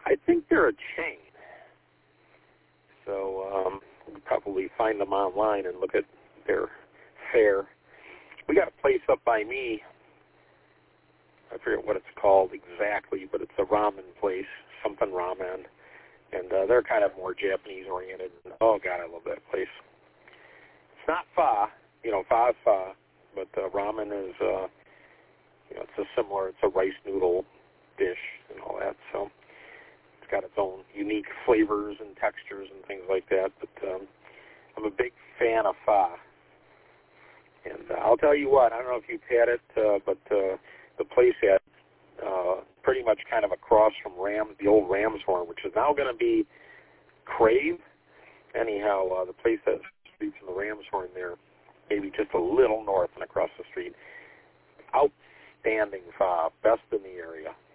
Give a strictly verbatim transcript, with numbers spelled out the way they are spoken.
I think they're a chain. So um, you can probably find them online and look at their fare. We got a place up by me. I forget what it's called exactly, but it's a ramen place, something ramen. And uh, they're kind of more Japanese-oriented. Oh, God, I love that place. It's not pho. You know, pho is pho. But uh, ramen is, uh, you know, it's a similar, it's a rice noodle dish and all that. So it's got its own unique flavors and textures and things like that. But um, I'm a big fan of pho. And uh, I'll tell you what, I don't know if you've had it, uh, but uh, the place had uh, pretty much kind of across from Rams, the old Rams Horn, which is now going to be Crave. Anyhow, uh, the place that streets from the Rams Horn there, maybe just a little north and across the street. Outstanding pho, best in the area.